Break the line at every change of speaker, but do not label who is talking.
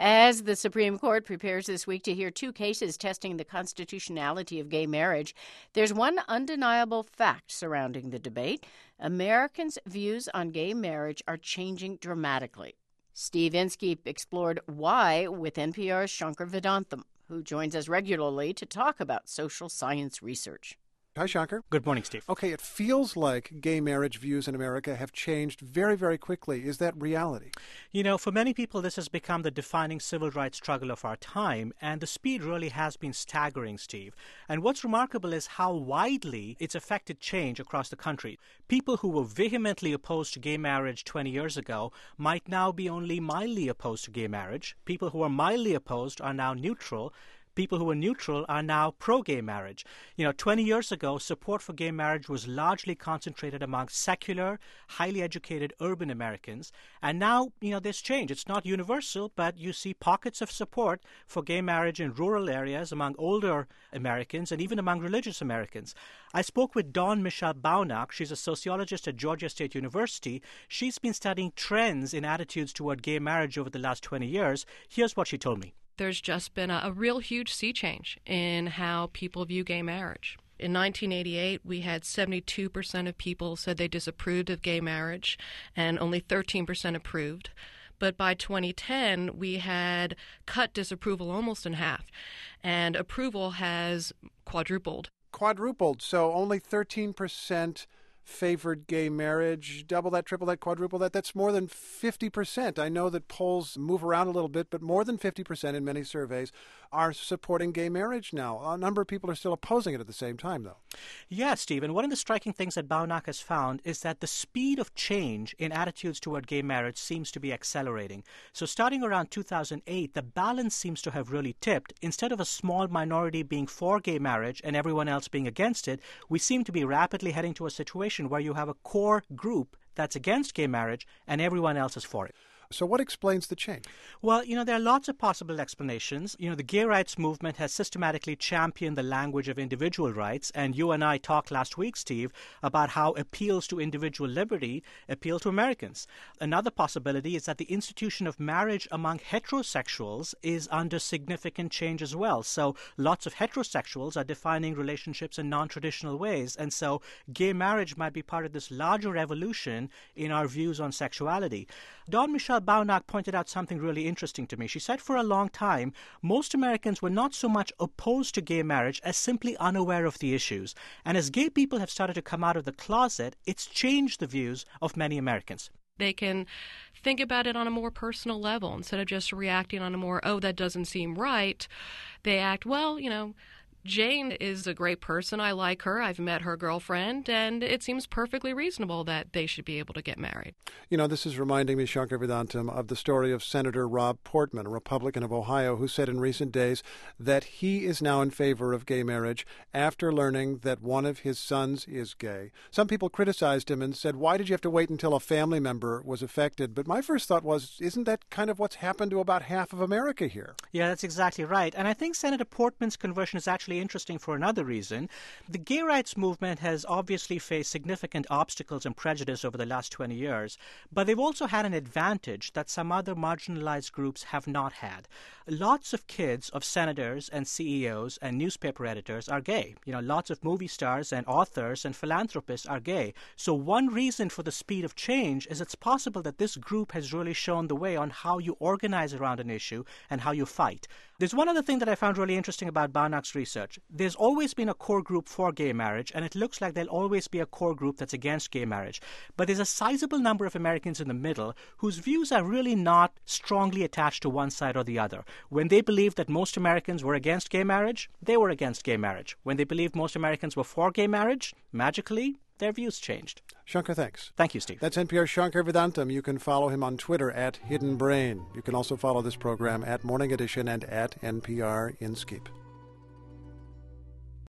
As the Supreme Court prepares this week to hear two cases testing the constitutionality of gay marriage, there's one undeniable fact surrounding the debate. Americans' views on gay marriage are changing dramatically. Steve Inskeep explored why with NPR's Shankar Vedantam, who joins us regularly to talk about social science research.
Hi, Shankar.
Good morning, Steve.
Okay, it feels like gay marriage views in America have changed very, very quickly. Is that reality?
You know, for many people, this has become the defining civil rights struggle of our time, and the speed really has been staggering, Steve. And what's remarkable is how widely it's affected change across the country. People who were vehemently opposed to gay marriage 20 years ago might now be only mildly opposed to gay marriage. People who are mildly opposed are now neutral. People who were neutral are now pro-gay marriage. 20 years ago, support for gay marriage was largely concentrated among secular, highly educated urban Americans. And now, there's change. It's not universal, but you see pockets of support for gay marriage in rural areas among older Americans and even among religious Americans. I spoke with Dawn Michelle Baunock. She's a sociologist at Georgia State University. She's been studying trends in attitudes toward gay marriage over the last 20 years. Here's what she told me.
There's just been a real huge sea change in how people view gay marriage. In 1988, we had 72% of people said they disapproved of gay marriage, and only 13% approved. But by 2010, we had cut disapproval almost in half, and approval has quadrupled.
Quadrupled, so only 13% favored gay marriage. Double that, triple that, quadruple that. That's more than 50%. I know that polls move around a little bit, but more than 50% in many surveys are supporting gay marriage now. A number of people are still opposing it at the same time, though.
Yeah, Steve, and one of the striking things that Baunock has found is that the speed of change in attitudes toward gay marriage seems to be accelerating. So starting around 2008, the balance seems to have really tipped. Instead of a small minority being for gay marriage and everyone else being against it, we seem to be rapidly heading to a situation where you have a core group that's against gay marriage and everyone else is for it.
So what explains the change?
Well, there are lots of possible explanations. The gay rights movement has systematically championed the language of individual rights, and you and I talked last week, Steve, about how appeals to individual liberty appeal to Americans. Another possibility is that the institution of marriage among heterosexuals is under significant change as well. So lots of heterosexuals are defining relationships in non-traditional ways, and so gay marriage might be part of this larger revolution in our views on sexuality. Dawn Michelle Baunock pointed out something really interesting to me. She said for a long time, most Americans were not so much opposed to gay marriage as simply unaware of the issues. And as gay people have started to come out of the closet, it's changed the views of many Americans.
They can think about it on a more personal level instead of just reacting on a more, oh, that doesn't seem right. They act, well, Jane is a great person. I like her. I've met her girlfriend, and it seems perfectly reasonable that they should be able to get married.
This is reminding me, Shankar Vedantam, of the story of Senator Rob Portman, a Republican of Ohio, who said in recent days that he is now in favor of gay marriage after learning that one of his sons is gay. Some people criticized him and said, why did you have to wait until a family member was affected? But my first thought was, isn't that kind of what's happened to about half of America here?
Yeah, that's exactly right. And I think Senator Portman's conversion is actually interesting for another reason. The gay rights movement has obviously faced significant obstacles and prejudice over the last 20 years, but they've also had an advantage that some other marginalized groups have not had. Lots of kids of senators and CEOs and newspaper editors are gay. Lots of movie stars and authors and philanthropists are gay. So one reason for the speed of change is it's possible that this group has really shown the way on how you organize around an issue and how you fight. There's one other thing that I found really interesting about Baunock's research. There's always been a core group for gay marriage, and it looks like there'll always be a core group that's against gay marriage. But there's a sizable number of Americans in the middle whose views are really not strongly attached to one side or the other. When they believed that most Americans were against gay marriage, they were against gay marriage. When they believed most Americans were for gay marriage, magically, their views changed.
Shankar, thanks.
Thank you, Steve.
That's NPR's Shankar Vedantam. You can follow him on Twitter at Hidden Brain. You can also follow this program at Morning Edition and at NPR Inskeep.